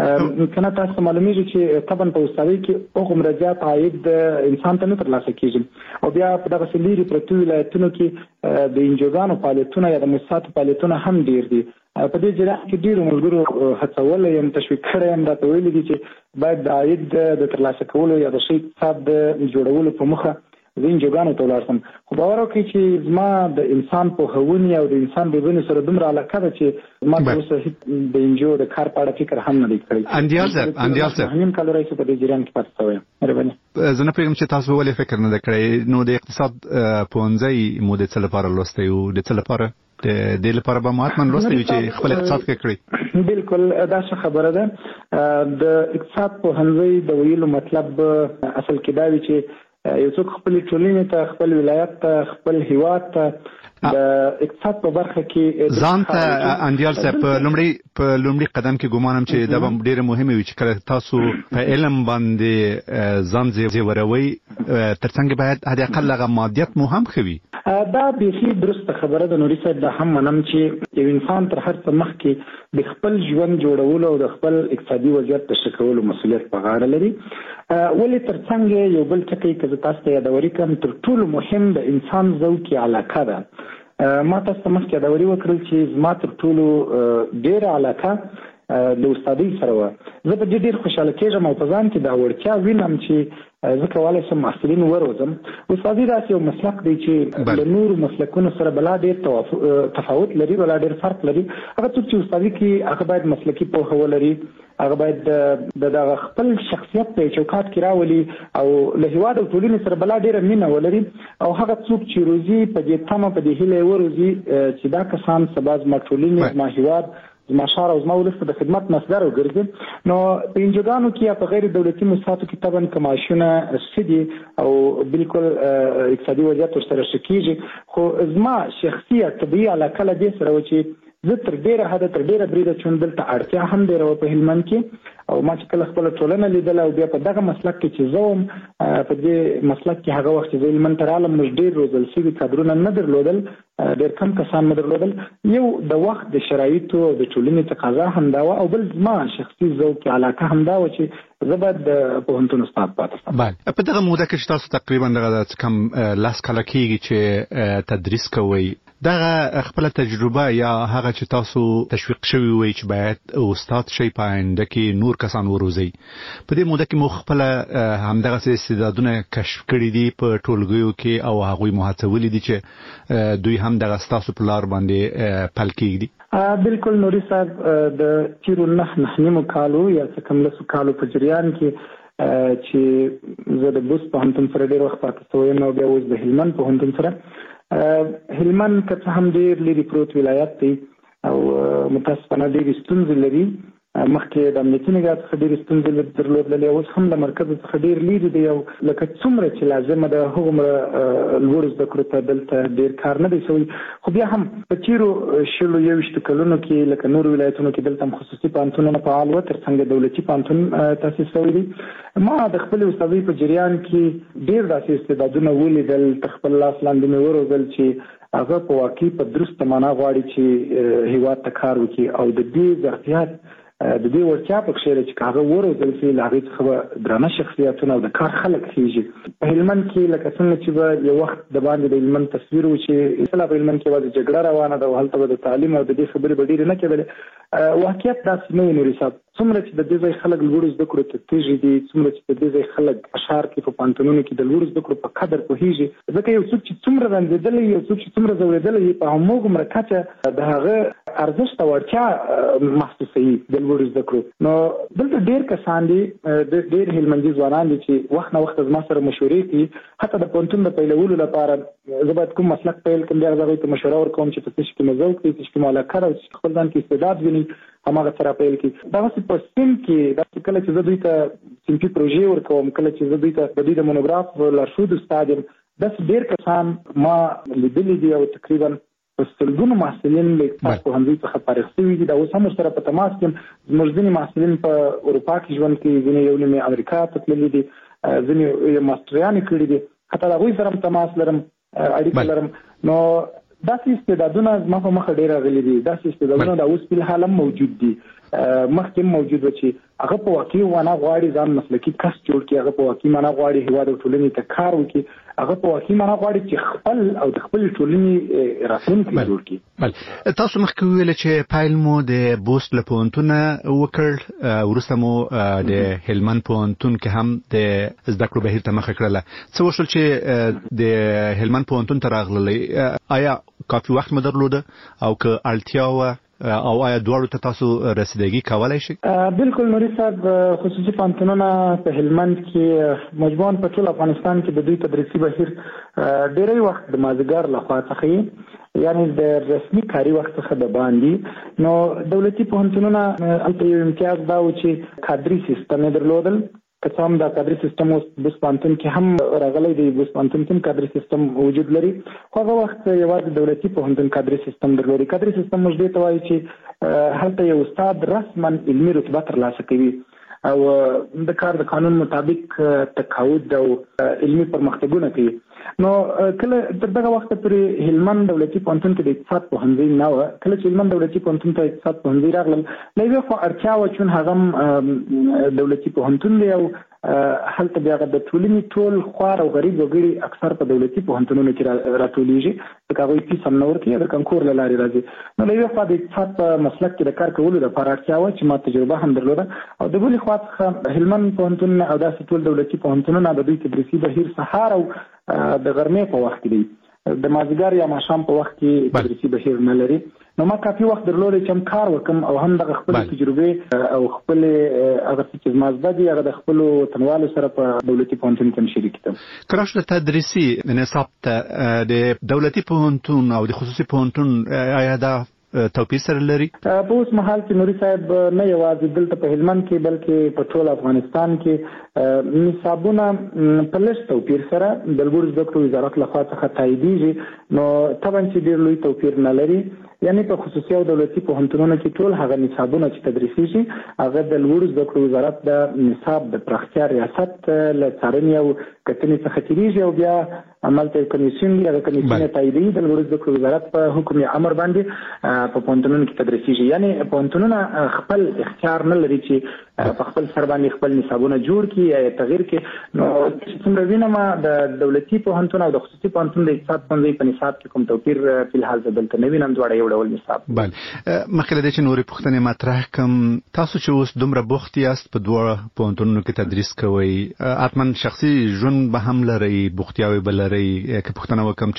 که نه تاسو معلومیږي چې طبعا په استادۍ کې هغومره زیات عاید انسان ته نه ترلاسه کېږي او بیا په دغسې لرې پرتو ولایتونو کې د انجوګانو فعالیتونه یا د مؤسساتو فعالیتونه هم ډیر دي په دې جریان کې ډیرو ملګرو هڅولی یم تشویق کړی یم راته ویلي دي چې باید د عاید د ترلاسه کولو یا د ښه اقتصاد د جوړولو په موخه زه انجوګانو ته ولاړ شم خو باور وکړئ چې زما د انسان پوهونې او د انسان روزنې سره دومره علاقه ده چې زما تر اوسه د انجو د کار په اړه فکر هم نه دی کړی اندیال صاحب نیم کال راهیسې په دې جریان کې پاتې شوی یم مهرباني زه نه پوهېږم چې تاسو ولې فکر نه دی کړی نو د اقتصاد پوهنځی مو د څه لپاره لوستی و د څه لپاره د دې لپاره به مو حتما لوستی وي چې خپل اقتصاد کې کړی بالکل دا ښه خبره ده د اقتصاد پوهنځی د ویلو مطلب اصل کې دا وي چې یو څوک خپل ټولنې ته خپل ولایت ته خپل هیواد ته د اقتصاد په برخه کې ځان ته اندیال صاحب په لومړي قدم کې ګومانم چې دا به ډیره مهمه وي چې کله تاسو په علم باندې ځان زیوروي ترڅنګ باید حد اقل هغه مادیات مو هم ښه وي دا بیخي درسته خبره ده نوري صاحب دا هم منم چې یو انسان تر هر څه مخکې د خپل ژوند جوړولو او د خپل اقتصادي وضعیت د ښه کولو مسؤلیت په غاړه لري ولې ترڅنګ یو بل ټکی که زه تاسو ته یادوري کړم تر ټولو مهم د انسان ذوقي علاقه ده ما تاسو ته مخکې یادوري وکړل چې زما تر ټولو ډېره علاقه د استادۍ سره وه زه په دې ډېر خوشحاله کېږم او په ځان کې دا وړتیا وینم چې زه کولی شم محصلین وروزم استادي داسې یو مسلک دی چې له نورو مسلکونو سره بلا ډېر تفاوت لري بلا ډېر فرق لري هغه څوک چې استادي کوي هغه باید مسلکي پوهه ولري هغه باید د دغه خپل شخصیت په چوکاټ کې راولي او له هیواد او ټولنې سره بلا ډېره مینه ولري او هغه څوک چې روزي په دې تمه په دې هیله وروزي چې دا کسان سبا زما ټولنې زما هیواد زما ښار او زما ولس ته د خدمت مصدر وګرځي نو په انجوګانو کې یا په غیر دولتي مؤسساتو کې طبعا کماشونه ښه دي او بالکل اقتصادي وضعیت ورسره ښه کېږي خو زما شخصي طبیعي علاقه له دې سره وه چې زه تر ډېره حده تر ډېره بریده چې دلته اړتیا هم ډېره وه په هلمند کې او ما چې کله خپله ټولنه لیدله او بیا په دغه مسلک کې چې زه وم په دې مسلک کې هغه وخت چې زه هلمند ته رالم موږ ډېر روزل شوي کادرونه نه درلودل ډېر کم کسان نه درلودل یو د وخت د شرایطو او د ټولنې تقاضا همدا وه او بل زما شخصي ذوق علاقه همدا وه چې زه باید د پوهنتون استاد پاتې شم په دغه موده کې چې تاسو تقریبا دغه کم 10 کاله کېږي چې تدریس کوئ دغه خپل تجربه یا هغه چې تاسو تشویق شوی وي چې باید استاد شي په آینده کې نور کسان وروزي په دې موده کې مو خپل همدغه استعدادونه کشف کړي دي په ټولګیو کې او هغوی مو هڅولي دي چې دوی هم دغه ستاسو په لار باندې پل کېږدي بالکل نوري صاحب د تیرو 9 کالو یا څه کم 10 کالو په جریان کې چې زه د بوست پوهنتون سره ډېر وخت پاتې شوی یم او بیا اوس د هلمند پوهنتون سره. هلمند که څه هم ډېر لرې پروت ولایت دی او متاسفانه ډېرې ستونزې لري. مخکې د امنیتي نګاه څخه ډېرې ستونزې درلودلې، اوس هم له مرکز څخه ډېر لرې دی او لکه څومره چې لازمه ده هغومره لوړو زده کړو ته دلته ډېر کار نه دی شوی. خو بیا هم په تېرو 20 کلونو کې لکه نورو ولایتونو کې دلته هم خصوصي پوهنتونونه فعال وو، ترڅنګ دولتي پوهنتون تاسیس شوی دی. ما د خپلې استادۍ په جریان کې ډېر داسې استعدادونه ولیدل، تر خپل لاس لاندې مې وروزل چې هغه په واقعي په درسته معنا غواړي چې هېواد ته کار وکړي او د دې ظرفیت د دې وړتیا په کښې ده چې هغه وروزل شي، له هغې څخه به درانه شخصیتونه او د کار خلک خېږي. په هلمند کې لکه څنګه چې به یو وخت د باندې د هلمند تصویر و چې اصلا په هلمند کې یوازې جګړه روانه ده او هلته به د تعلیم او د دې خبرې به ډېرې نه کېدلې. واقعیت داسې نه و نوري صاحب. څومره چې د دې ځای خلک لوړو زده کړو ته تېږي دي، څومره چې د دې ځای خلک په ښار کې په پوهنتونونو کې د لوړو زده کړو په قدر پوهېږي، ځکه یو څوک چې څومره رنځېدلی یو څوک چې څومره ځورېدلی وي په هماغومره کچه د هغه ارزښت او اړتیا محسوسوي د لوړو زده کړو. نو دلته ډېر کسان دي، ډېر هلمندي ځوانان دي چې وخت نه وخت زما سره مشورې کوي، حتی د پوهنتون د پیلولو لپاره زه باید کوم مسلک پیل کړم، بیا هغوی ته مشوره ورکوم چې په څه شي کې مې ذوق وي، څه شي کې مې علاقه ده، چې خپل ځان کې استعداد ویني هماغه سره پیل کړي. دغسې په سیم کې داسې کله چې زه دوی ته صنفي پروژې ورکوم، کله چې زه دوی ته د دوی د مونوګراف لارښود استاد یم، داسې ډېر کسان ما لیدلي دي او تقریبا په سلګونو محصلین له اقتصاد پوهنځي څخه فارغ شوي دي. دا اوس هم ورسره په تماس کې یم. زموږ ځینې محصلین په اروپا کې ژوند کوي، ځینې یو نیم امریکا ته تللي دي، ځینې ماسټریانې کړي دي، حتی د هغوی سره هم تماس لرم، اړیکه لرم. نو داسې استعدادونه زما په مخه ډېر راغلي دي. داسې استعدادونه دا اوس فلحال هم موجود دي، مخکې هم موجود و چې هغه په واقعي معنا غواړي ځان مسلکي کس جوړ کړي، هغه په واقعي معنا غواړي هېواد او ټولنې ته کار وکړي، هغه په واقعي معنا غواړي چې خپل او د خپلې ټولنې راتلونکی جوړ کړي. بله، تاسو مخکې وویل چې پیل مو د بوست له پوهنتونه وکړ، وروسته مو د هلمند پوهنتون کې هم د زده کړو بهیر ته مخه کړله. څه وشول چې د هلمند پوهنتون ته راغللی؟ آیا کافي وخت مو درلوده او که اړتیا وه او آیا دواړو ته تاسو رسیدګي کولای شئ؟ بالکل نوري صاحب، خصوصي پوهنتونونه په هلمند کې مجموعاً په ټول افغانستان کې د دوی تدریسي بهیر ډېری وخت د مازدیګر لخوا څخه یعنی د رسمي کاري وخت څخه د باندې. نو دولتي پوهنتونونه هلته یو امتیاز دا و چې کادري سیستم یې درلودل، که څه هم دا کادري سیستم اوس بوست پوهنتون کې هم راغلی دی، بوست پوهنتون کې هم کادري سیستم وجود لري، خو هغه وخت یوازې دولتي پوهنتون کادري سیستم درلودي. کادري سیستم موږ دې ته وایي چې هلته یو استاد رسما علمي رتبه ترلاسه کوي او د کار د قانون مطابق تقاعد او علمي پرمختګونه کوي. نو کله تر دغه وخت پورې هلمند دولتي پوهنتون کې د اقتصاد پوهنځی نه و. کله چې هلمند دولتي پوهنتون ته اقتصاد پوهنځی راغلل، له یوې خوا اړتیا وه چون هغه هم دولتي پوهنتون دی او هلته بیا د ټولنې ټول خوار او غریب وګړي اکثر په دولتي پوهنتونونو کې راټولیږي، ځکه هغوی فیس هم نه ورکوي، د کنکور له لارې راځي. نو له یوې خوا د اقتصاد په مسلک کې د کار کولو لپاره اړتیا وه چې ما تجربه هم درلوده، او د بلې خوا څخه هلمند پوهنتون او داسې ټول دولتي پوهنتونونه د دوی تدریسي بهیر سهار او د غرمې په وخت کې دی، د مازدیګر یا ماښام په وخت کې تدریسي بهیر نه لري. نو ما کافي وخت درلودی چې هم کار وکړم او هم دغه خپلې تجربې او خپلې هغه څه چې زما زده دي هغه د خپلو وطنوالو سره په دولتي پوهنتون کې هم شریک کړم. که راشو د تدریسي نصاب ته د دولتي پوهنتون او د خصوصي پوهنتون آیا دا توپیر سره لري؟ په اوس مهال کې نوري صاحب نه یوازې دلته په هلمند کې بلکې په ټول افغانستان کې نصابونه په لږ توپیر سره د لوړو زده کړو وزارت لخوا څخه تاییدیږي. نو طبعا چې ډېر لوی توپیر نه لري، یعنی په خصوصي او دولتي پوهنتونونو کې ټول هغه نصابونه چې تدریسیږي هغه د لوړو زده کړو وزارت د نصاب د پراختیا ریاست له څارنې او کتنې څخه تېرېږي او بیا عملته یو کمیسیون وي، هغه کمیسیون یې تاییدوي، د لوړو زده کړو وزارت په حکم امر باندې په پوهنتونونو کې تدریسیږي. یعنی پوهنتونونه خپل اختیار نه لري چې په خپل سر باندې خپل نصابونه جوړ کړي یا تغییر کړي. نو څومره وینم د دولتي پوهنتون او د خصوصي پوهنتون د اقتصاد پوهنځي په نصاب کې کوم توپیر فلحال زه دلته نه وینم، دواړه یو ډول نصاب. بله، مخکې له دې چې نورې پوښتنې مطرح کړم، تاسو چې اوس دومره بوخت یاست په دواړه پوهنتونونو کې تدریس کوئ، حتما شخصي ژوند به هم لرئ، بوختیاوې به لرئ. که پوښتنه وکړم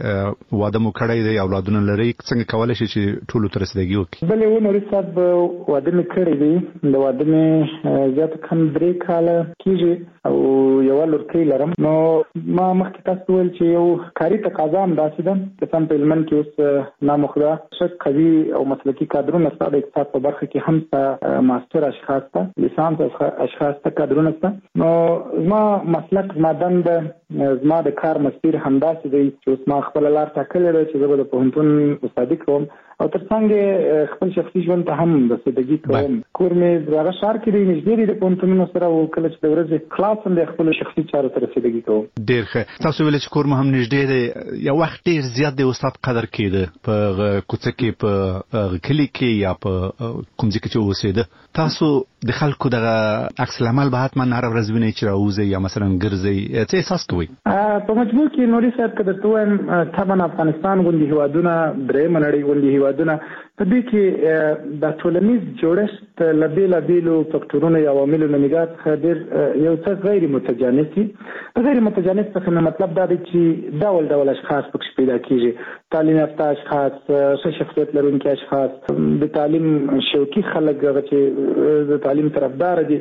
چې واده مو کړی دی، اولادونه لرئ، څنګه کولی شئ چې ټولو ته رسیدګي وکړي؟ بلې نوري صاحب، واده مې کړی دی، د واده مې مې زیات کم 3 کاله کېږي او یو لورکۍ لرم. نو ما مخکې تاسو ویل چې یو کاري تقاضا هم داسې ده چې سم په هلمند کې اوس نامخدا ښه قوي او مسلکي کادرونه شته. د اقتصاد په برخه کې هم ماستر اشخاص ته، لیسانس اشخاص ته کادرونه شته. نو زما مسلک زما دنده زما د کار مسیر همداسې دی چې اوس ما خپل لار ټاکلې ده چې زه به د پوهنتون استادي کوم او ترڅنګ خپل شخصي ژوند ته هم د رسیدګي کوم. کور مې هغه ښار کې دی، نږدې دی د پوهنتونونو سره او کله چې د ورځې خلاص هم د خپل شخصي چارو ته رسیدګي کوم. ډېر ښه. تاسو ویل چې کور مو هم نږدې دی. یو وخت ډېر زیات د استاد قدر کېده په کوڅه کې، په کلي کې یا په کوم ځای کې چې اوسېده. تاسو د خلکو دغه عکس العمل به حتما هره ورځ وینئ چې راوځئ یا مثلا ګرځئ. څه احساس کوئ؟ په مجموع کې نوري صاحب که درته وایم طبعا افغانستان غوندې هیوادونه، درېیمه نړۍ غوندې هیوادونه، په دې کې د ټولنیز جوړښت له بېلابېلو فکټورونو یا عواملو نه نګاه څخه ډېر یو څه غیر متجانس دي. غیر متجانس څخه مې مطلب دا دی چې ډول ډول اشخاص پکې پیدا کېږي. تعلیم یافته اشخاص، ښه شخصیت لرونکي اشخاص، د تعلیم شوقي خلک هغه چې د تعلیم طرفدار دي.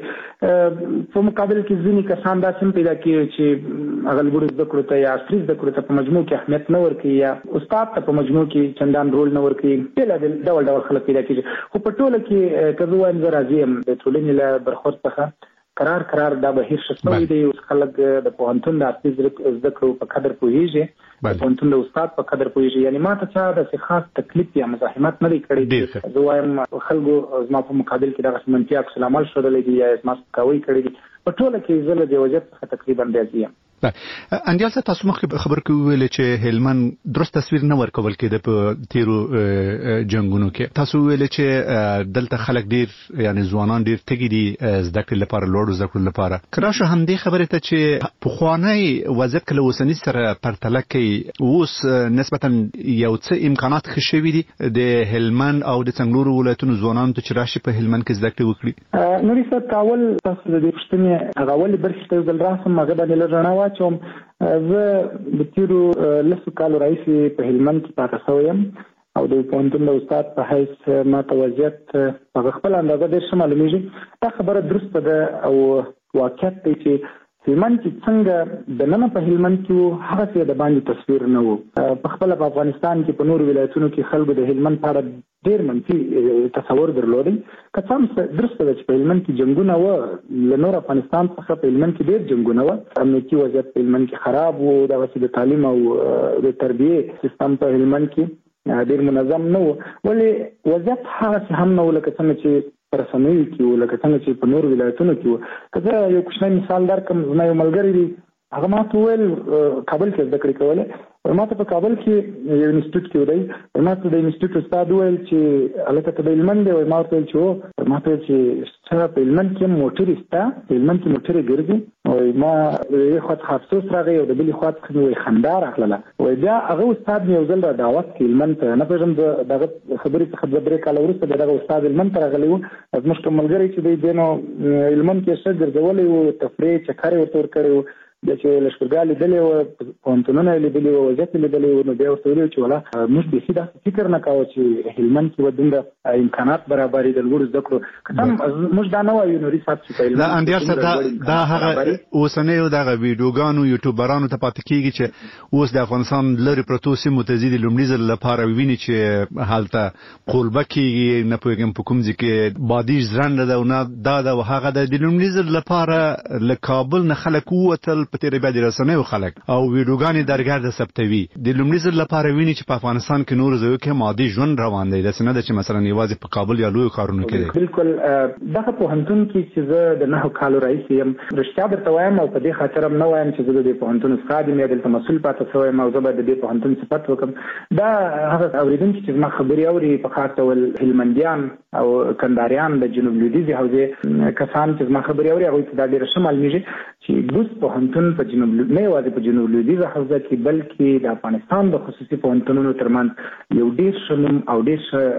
په مقابل کې ځینې کسان داسې هم پیدا کېږي چې هغه لوړو زده کړو ته یا عصري زده کړو ته په مجموع کې اهمیت نه ورکوي یا استاد ته په مجموع کې چندان رول نه ورکوي. بېلابېل ډول ډول خلک پیدا کېږي. خو په ټوله کې که زه وایم زه راضي یم د ټولنې له برخورد څخه. قرار دا بهیر ښه شوی دی. اوس خلک د پوهنتون د عصري زده کړو په قدر پوهېږي، د پوهنتون د استاد په قدر پوهېږي. یعنی ما ته چا داسې خاص تکلیف یا مزاحمت نه دی کړی. زه وایم خلکو زما په مقابل کې دغسې منفي عکس العمل ښودلی دی یا زما سپکاوی کړی دی. په ټوله کې زه له دې وضعیت څخه تقریبا راضي یم. انډیال صاحب، تاسو مخکې خبر کې ویل چې هلمند درست تصویر نه ورکول کېده په تیرو جنگونو کې. تاسو ویل چې دلته خلک ډیر یعنی ځوانان ډیر تږي دي زده کړې لپاره، لوړو زده کړو لپاره. کراشه همدې خبرې ته چې پخوانی وضعیت کله اوسني سره پرتله کوي، اوس نسبتا یو څه امکانات ښه شوي دي د هلمند او د څنګلورو ولایتونو ځوانانو ته چې راشي په هلمند کې زده کړې وکړي؟ نوري صاحب، کاول تاسو د دې پوښتنې هغه ولې برخې ته یو ځل راسم هغه باندې لږ رڼا واچوم. زه د تیرو 10 کالو راهیسې په هلمند کې پاتې شوی یم او د پوهنتون د استاد په حیث ما ته وضعیت په خپل اندازه ډېر ښه معلومیږي. دا خبره درسته ده او واقعیت دی چې هلمند چې څنګه د ننه په هلمند کې هغسې د باندې تصویر نه و. په خپله په افغانستان کې په نورو ولایتونو کې خلکو د هلمند په اړه ډېر منفي تصور درلودی. که څه هم درسته ده چې په هلمند کې جنګونه وه، له نور افغانستان څخه په هلمند کې ډېر جنګونه وه. امنیتي وضعیت په هلمند کې خراب و. دغسې د تعلیم او د تربیې سیستم په هلمند کې ډېر منظم نه و. ولې وضعیت هغسې هم نه و لکه څنګه چې په رسنیو کې و، لکه څنګه چې په نورو ولایتونو کې و. که زه یو کوچنی مثال درکړم، زما یو ملګری دی، هغه ما ته وویل کابل کې زده کړې کولې. ما ته په کابل کې یو انسټیټیوټ کې دی. ما ته د انسټیټیوټ استاد وویل چې هلکه ته د هلمند دی؟ ما ورته ویل چې هو. ما ته ویل چې څه په هلمند کې موټرې شته؟ په هلمند کې موټرې ګرځي؟ ما د یوې خوا څخه افسوس راغی او د بلې خوا څخه مې خندا راغله. بیا هغه استاد مې یو ځل را دعوت کړ هلمند ته. نه پوهېږم د دغه خبرې څخه 2-3 کاله وروسته بیا دغه استاد هلمند ته راغلی و. زموږ کوم ملګری چې دی نو هلمند کې ښه ګرځولی و، تفریح چکر یې ورته ورکړی و. بیا چې لښکرګاه لیدلې وه، پوهنتونونه یې لیدلي وه، وضعیت یې لیدلی و، نو بیا ورته ویلي چې والله موږ بیخي داسې فکر نه کوو چې هلمند کې به دومره امکانات برابر د لوړو زده کړو. که څه موږ دا نه وایو نوري صاحب چې په هلمند انډیال صاحب دا هغه اوسنیو دغه ویډیوګانو یوټیوبرانو ته پاتې کېږي چې اوس د افغانستان لرې پرتو سیمو ته ځي د لومړي ځل لپاره وویني چې هلته قولبه کېږي، نه پوهېږم په کوم ځای کې بادیش زرنده ده او نه دا ده او هغه ده. د لومړي ځل لپاره له کابل نه خلک ووتل په تېره بیا د رسنیو خلک او ویډیوګانې درګرده ثبتوي. د لومړي ځل لپاره ویني چې په افغانستان کې نورو ځایو کې عادي ژوند روان دی، داسې نه ده چې مثلا یوازې په کابل یا لویو ښارونو کې دی. بالکل دغه پوهنتون کې چې زه د 9 کالو راهیسې یم، رښتیا درته وایم او په دې خاطر هم نه وایم چې زه د دې پوهنتون استاد یم یا دلته مسؤل پاتې شوی یم او زه باید د دې پوهنتون صفت وکړم. دا هغه اورېدونکي چې زما خبرې اوري په خاص ډول هلمندیان او کنداریان د جنوب لویدیځې حوزې کسان چې زما خبرې اوري هغوی ته دا ډېره ښه معلومېږي چې بوس پوهنتون په جنوب نه یوازې په جنوب لویدیځه حوزه کې بلکې د افغانستان د خصوصي پوهنتونونو ترمنځ یو ډېر ښه نوم او ډېر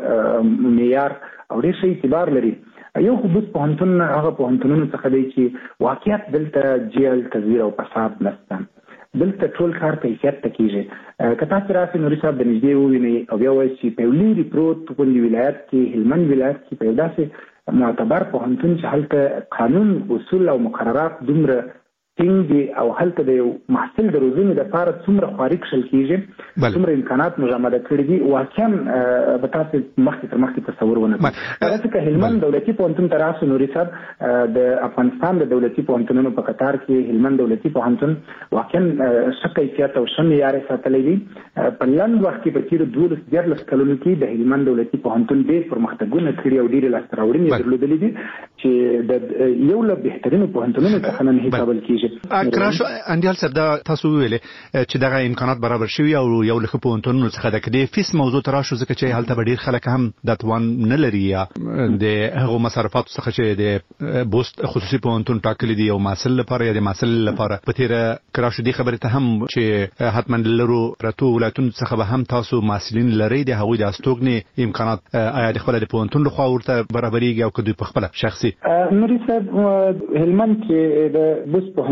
ښه معیار او ډېر ښه اعتبار لري. یو خو بوس پوهنتون هغه پوهنتونونو څخه دی چې واقعیت دلته جهل، تزویر او فساد نشته. دلته ټول کار کیفیت ته کیږي. که تاسو راسئ نوري صاحب د نږدې ووینئ او بیا وایئ چې په یو لرې پروت غوندې ولایت کې هلمند ولایت کې په یو داسې معتبر پوهنتون چې هلته قانون اصول او مقررات دومره ټینګ دي او هلته د یو محصل د روزنې لپاره څومره خواري کښل کیږي څومره امکانات مجامده کړي دي واقعا به تاسو مخکې تر مخکې تصور ونه کړئ. هغه که هلمند دولتي پوهنتون ته راسو نوري صاحب د افغانستان د دولتي پوهنتونونو په قطار کې هلمند دولتي پوهنتون واقعا ښه کیفیت او ښه معیار یې ساتلی دی. په لنډ وخت کې په تېرو 12-14 کلونو کې د هلمند دولتي پوهنتون ډېر پرمختګونه کړي او ډېرې لاسته راوړنې یې درلودلې دي چې د یو له بهترینو پوهنتونونو څخه نن حسابل کیږي. اکراش انډیال صاحب دا تاسو ویلې چې دغه امکانات برابر شوي او یو له پوهنتونونو څخه د کډې فیس موضوع تراشو ځکه چې هلته ډېر خلک هم د توان نه لري یا د هغو مصرفات څخه چې د بوست خصوصي پوهنتون ټاکلي دي او محصل لپاره یا د محصل لپاره په تیر کراشو دي خبره ته هم چې حتما لرو پرتو ولایتونو څخه به هم تاسو محصلین لري د هغوی د استوګنې امکانات آیا د خپل د پوهنتون لخوا ورته برابرېږي او که دوی په خپل شخصي نوري صاحب هلمند کې د بوست پوهنتون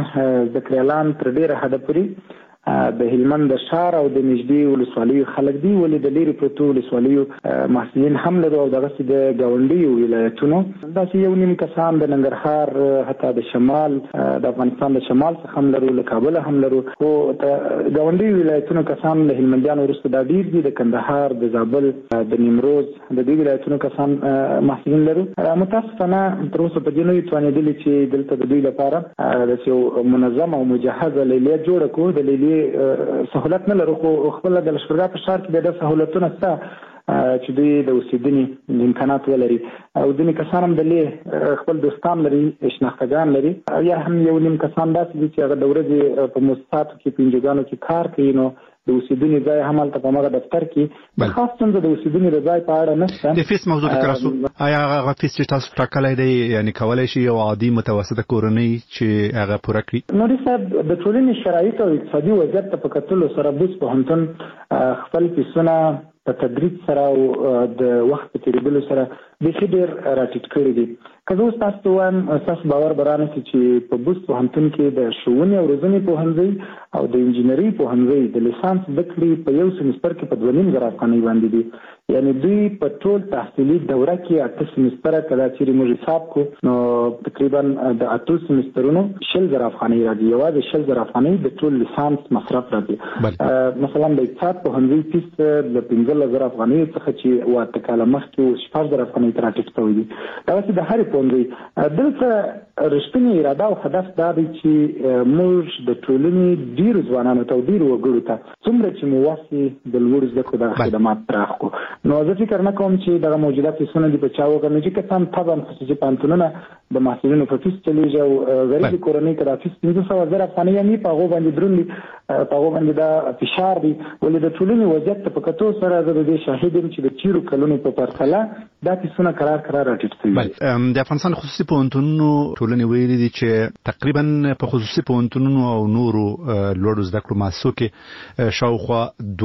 ذکریالان تر ډیره حده پورې د هلمند د ښار او د نږدې ولسوالیو خلک دي ولې د لرې پرتو ولسوالیو محصلین هم لرو او دغسې د ګاونډیو ولایتونو داسې یو نیم کسان د ننګرهار حتی د شمال د افغانستان د شمال څخه هم لرو له کابله هم لرو خو د ګاونډیو ولایتونو کسان له هلمندیانو وروسته دا ډېر دي د کندهار د زابل د نیمروز د دې ولایتونو کسان محصلین لرو. متاسفانه تر اوسه په دې نه یو توانېدلي چې دلته د دوی لپاره داسې یو منظم او مجهزه لیلیه جوړه کړو. د لیلیې سهولت نه لرو خو خپل د لښکرګاه په ښار کې بیا د سهولتونه شته چې دوی د اوسېدنې امکانات ولري او ځینې کسان هم د لې خپل دوستان لري شناختګان لري یا هم یو نیم کسان داسې دي چې هغه د ورځې په مؤسساتو کې په انجوګانو کې کار کوي نو د اوسېدنې ځای هم هلته په مغه دفتر کې د خاص څنګه د اوسېدنې د ځای په اړه نشته. د فیس موضوع ته راسو آیا هغه فیس چې تاسو ټاکلی دی یعنی کولی شي یو عادي متوسطه کورنۍ چې هغه پوره کړي؟ نوري صاحب د ټولنې شرایط او اقتصادي وضعیت ته په کتلو سره بوست پوهنتون خپل فیسونه په تدریج سره او د وخت په تېرېدلو سره بیخي ډېر راټیټ کړي دي. که زه اوس تاسو ته وایم ستاسو باور به رانشي چې په بوست پوهنتون کې د ښوونې او روزنې پوهنځی او د انجینرۍ پوهنځی د لیسانس زده کړې په یو سمستر کې په 2.5 افغانۍ باندې دي. یعنی دوی په ټول تحصیلي دوره کې 8 سمستره کله چې موږ حساب کو نو تقریبا د 8 سمسترونو 100,000 افغانۍ راځي. یوازې 100,000 افغانۍ د ټول لیسانس مصرف راځي. مثلا د اقتصاد پوهنځي فیس د 15,000 افغانۍ څخه چې واته کاله مخکې 14,000 افغانۍ ته راټیټ شوی دي. دغسې د هرې پوهنځي دلته رښتینې اراده او هدف دا دی چې موږ د ټولنې ډېرو ځوانانو ته او ډېرو وګړو ته څومره چې مو وسې د لوړو زده کړو دغه خدمات پراخ کړو. نو زه فکر نه کوم چې دغه موجوده فیسونه دي په چا وګڼو چې کسان طبعا خصوصي پوهنتونونه د محصلینو په فیس چلیږي او غریبې کورنۍ که دا فیس 15,000 افغانۍ هم وي په هغو باندې دروند دي په هغو باندې دا فشار دی. ولې د ټولنې وضعیت ته په کتو سره زه د دې شاهد یم چې د تېرو کلونو په پرتله دا فیسونه کرار راټیټ شوي. د افغانستان خصوصي پوهنتونونو ټولنې ویلي دي چې تقریبا په خصوصي پوهنتونونو او نورو لوړو زده کړو مؤسسو کې شاوخوا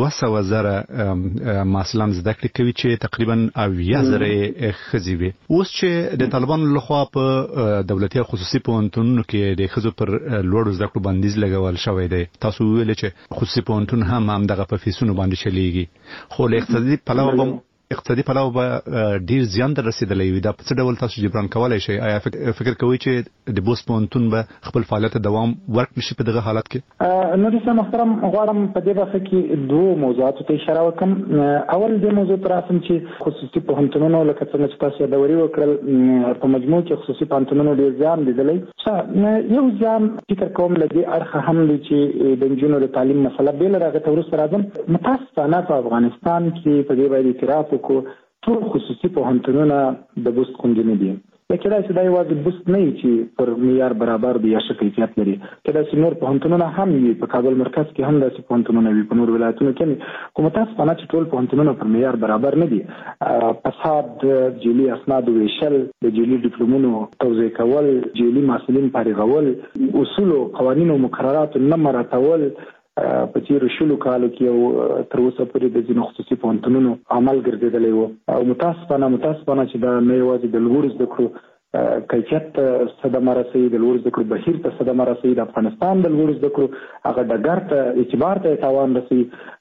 200,000 محصلان زده کړې کوي چې تقریبا 80,000 ښځې وي. اوس چې د طالبانو لخوا په دولتي او خصوصي پوهنتونونو کې د ښځو پر لوړو زده کړو بندیز لګول شوی دی. تاسو ویل چې خصوصي پوهنتون هم دغه په فیسونو باندې چلیږي خو له اقتصادي پلوه به ډیر زیان در رسیدلی وي. دا په څه ډول تاسو جبران کولای شئ؟ آیا فکر کوئ چې د بوست پوهنتون به خپل فعالیت دوام ورکړي شي په دغه حالت کې؟ نوري صاحب محترم غواړم په دې برخه کې دوه موضوعاتو ته اشاره وکړم. اول دې موضوع ته راسم چې خصوصي پوهنتونونو لکه څنګه چې تاسو یادوري وکړل په مجموع کې خصوصي پوهنتونونو ډیر زیان لیدلی. یو زیان فکر کوم له دې اړخه هم دی چې د نجونو د تعلیم مسله بې له هغه ته وروسته راځم. متاسفانه په افغانستان کې په دې باندې اعتراف ټول خصوصي پوهنتونونه د بوست غوندې نه دي. یا کېدای شي دا یوازې بوست نه وي چې پر معیار برابر دی یا ښه کیفیت لري. کېدای شي نور پوهنتونونه هم وي په کابل مرکز کې هم داسې پوهنتونونه وي په نور ولایتونو کې خو متاسفانه چې ټول پوهنتونونه پر معیار برابر نه دي. فساد، جعلي اسناد ویشل، د جعلي ډیپلومونو توزیع کول، جعلي محصلین فارغول، اصول او قوانین او مقررات نه مراعاتول په تیرو 10 کالو کې او تر اوسه پورې د ځینو خصوصي پوهنتونونو عمل ګرځېدلی و او متاسفانه چې دا نه یوازې د لوړو زده کړو کیفیت صدمه رسي، د لوړ زده کړو بهیر ته صدمه رسي، د افغانستان د لوړ زده کړو هغه ډګر ته اعتبار ته تاوان رسي،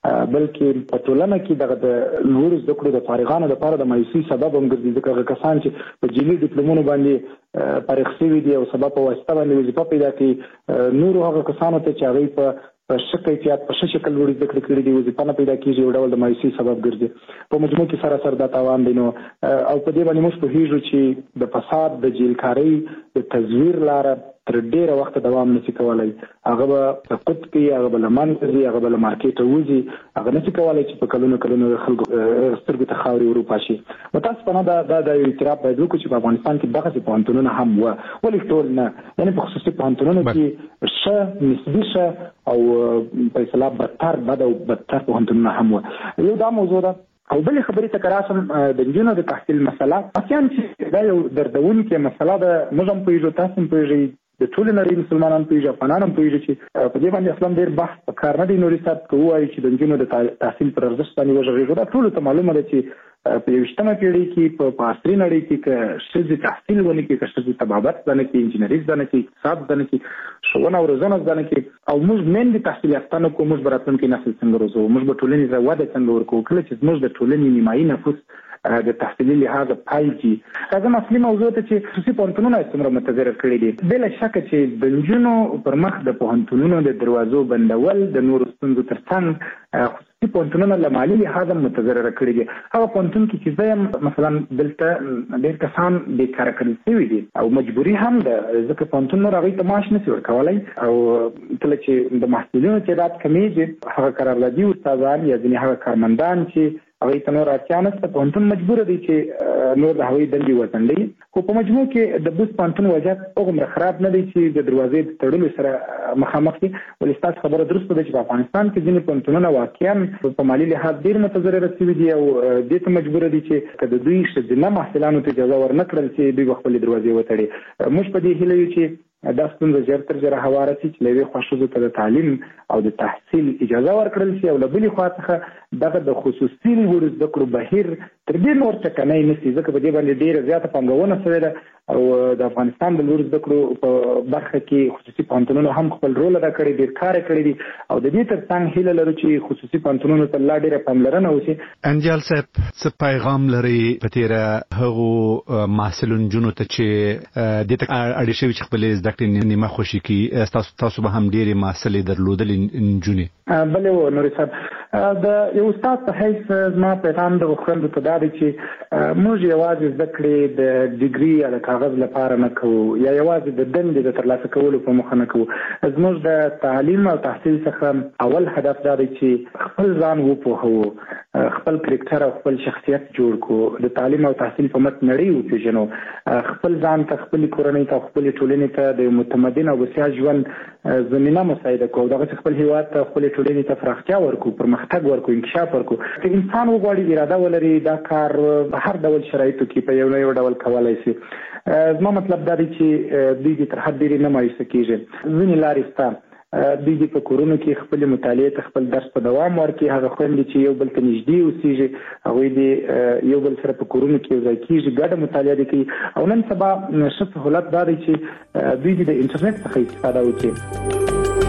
بلکې په ټولنه کې د لوړ زده کړو د فارغانو لپاره د مایوسي سبب هم ګرځي، ځکه هغه کسان چې په جیلي ډیپلومونو باندې فارغ شوي دي او سبب په واسطه باندې وظیفه پیدا کوي، نورو هغه کسانو ته چې هغوی په ښه کیفیت په ښه شکل لوړې زده کړې کړي دي وظیفه نه پیدا کېږي، یو ډول د مایوسي سبب ګرځي. په مجموع کې سراسر دا تاوان دی نو او په دې باندې موږ پوهېږو چې د فساد، د جیلکارۍ، د تزویر لاره تر ډېره وخته دوام نشي کولی، هغه به سقوط کوي، هغه به له منځه ځي، هغه به له مارکېټه وځي، هغه نشي کولی چې په کلونو د خلکو سترګو ته خاورې وروپاشي. متاسفانه دا یو اعتراف باید وکړو چې په افغانستان کې دغسې پوهنتونونه هم وه، ولې ټول نه، یعنې په خصوصي پوهنتونونو کې ښه نسبي ښه او په اصطلاح بد او بدتر پوهنتونونه هم وه. یو دا موضوع ده. او بلې خبرې ته که راشم د نجونو د تحصیل مسله، اصلاً چې دا یو دردونکې مسله ده، موږ هم پوهېږو، تاسو هم پوهېږئ، د ټولې نړۍ مسلمانان پوهېږي، افغانان هم پوهېږي چې په دې باندې اصلا ډېر بحث پکار نه دی. نوري صاحب که ووایي چې د نجونو د تحصیل پر ارزښت باندې وغږېږو، دا ټولو ته معلومه ده چې په 21مه پیړۍ کې په عصري نړۍ کې که ښځې تحصیل ونه کړي، که ښځې طبابت زده نه کړي، انجینري زده نه کړي، اقتصاد زده نه کړي، ښوونه او روزنه زده نه کړي، او موږ میندې تحصیل یافته نه کړو، موږ به راتلونکی نسل څنګه روزو؟ موږ به ټولنې ته وده څنګه ورکوو کله چې زموږ د ټولنې نیمایي نفوس د تحصیلي لحاظ پایږي؟ راځم اصلي موضوع ته چې خصوصي پوهنتونونه څومره متضرر کړي دي. بلا شکه چې د نجونو پر مخ د پوهنتونونو د دروازو بندول د نورو ستونزو ترڅنګ خصوصي پوهنتونونه له مالي لحاظ متضرر کړي دي. هغه پوهنتون کې چې زه مثلا دلته ډېر کسان بېکاره کړل شوي دي او مجبوري هم ده، ځکه پوهنتون نور هغوی ته معاش نشي ورکولی، او کله چې د محصلینو تعداد کمیږي، هغه قراردادي استادان یا ځینې هغه کارمندان چې هغوی ته نور اړتیا نشته، پوهنتون مجبوره دی چې نور د هغوی دندې وځنډوي. خو په مجموع کې د بوس پوهنتون وضعیت هغومره خراب نه دی چې د دروازې د تړلو سره مخامخ دي. ولې ستاسو خبره درسته ده چې په افغانستان کې ځینې پوهنتونونه واقعا په مالي لحاظ ډېر متضرره شوي دي او دې ته مجبوره دي چې که د دوی ښځینه محصلانو ته اجازه ورنه کړل چې دوی به خپلې دروازې وتړي. موږ په دې هیله یو چې دا ستونزه ژر تر ژره هواره شي، چې له یوې خوا ښځو ته د تعلیم او د تحصیل اجازه ورکړل شي، او له بلې خوا څخه دغه د خصوصي لوړو زده کړو بهیر تر دې نور ټکنی نه شي، ځکه په دې باندې ډېره زیاته پانګونه شوې ده او د افغانستان د لوړو زده کړو په برخه کې خصوصي پوهنتونونو هم خپل رول ادا کړی، ډېر کار یې کړی دي، او د دې ترڅنګ هیله لرو چې خصوصي پوهنتونونو ته لا ډېره پاملرنه وشي. انجال صاحب څه پیغام لري په تېره هغو محصلو نجونو ته چې دې ته اړ شوي چې خپلې زده کړې نیمه خوشي کړي؟ تاسو به هم ډېرې محصلې درلودلې نجونې. بلې نوري صاحب، د یو استاد په حیث زما پیغام د خویندو ته دا دی چې موږ یوازې زده کړې د ډیګري یا د کاغذ لپاره نه کوو، یا یوازې د دندې د ترلاسه کولو په موخه نه کوو. زموږ د تعلیم او تحصیل څخه اول هدف دا دی چې خپل ځان وپوهوو، خپل کرکټر او خپل شخصیت جوړ کړو، د تعلیم او تحصیل په مټ نړۍ وپېژنو، خپل ځان ته، خپلې کورنۍ ته او خپلې ټولنې ته د متمدن او بسیا ژوند زمینه مساعده کړو، دغسې خپل هېواد ته، خپلې ټولنې ته پراختیا ورکړو، پرمختګ ورکړو، انکشاف ورکړو. که انسان وغواړي، اراده ولري، دا کار په هر ډول شرایطو کې په یو نه یو ډول کولی شي. زما مطلب دا دی چې دوی دې تر حد ډېرې نه مایوسه کېږي. ځینې لارې شته، دوی دې په کورونو کې خپلې مطالعې ته خپل درس په دوام ورکړي. هغه خویندې چې یو بل ته نږدې اوسېږي، هغوی دې یو بل سره په کورونو کې یو ځای کېږي، ګډه مطالعه دې کوي. او نن سبا ښه سهولت دا دی چې دوی دې د انټرنیټ څخه استفاده وکړي.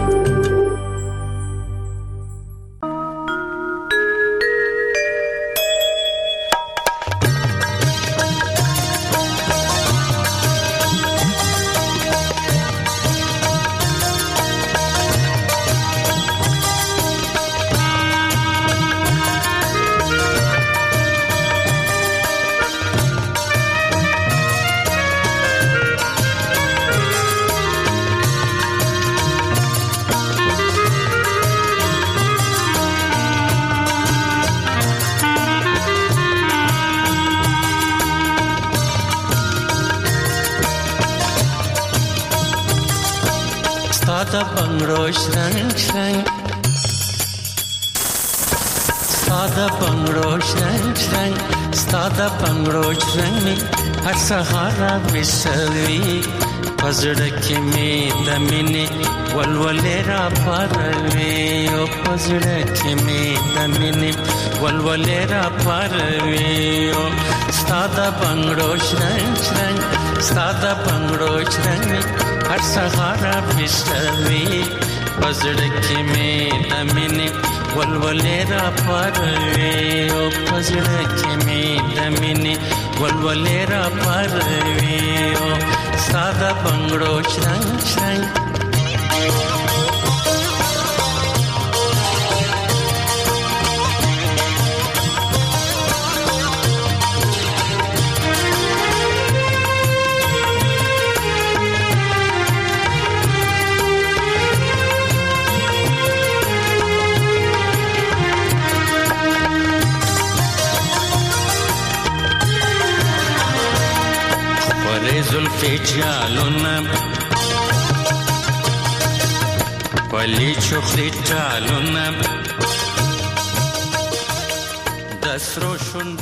ساده بنگړو شرنګ شرنګ، ساده بنگړو شرنګ شرنګ، ساده بنگړو شرنګ می هر سهار وسوي، پزړه کې می د مینې ولولې را پروي، او پزړه کې می د مینې ولولې را پروي. ستاده بنگړو شرنګ شرنګ ستاده بنگړو شرنګ هر سهار بشوي پزړه کې مې د مینې ولولې را پروي او پزړه کې مې د مینې ولولې را پروي او ستاده بنگړو شرنګ شرنګ زلفی جالونا پلی چخلی جالونا دسرو شن